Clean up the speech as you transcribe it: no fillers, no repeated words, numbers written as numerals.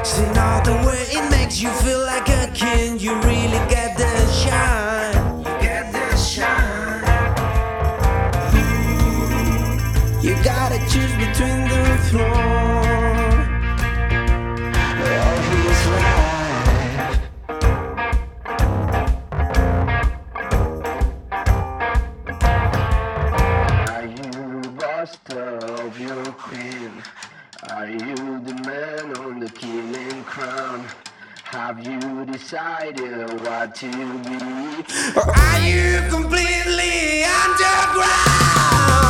See now the way it makes you feel like a king. You really get the shine. You get the shine. You gotta choose between the floor of this life. Are you the boss of your queen? Are you the man on the killing crown? Have you decided what to be? Or are you completely underground?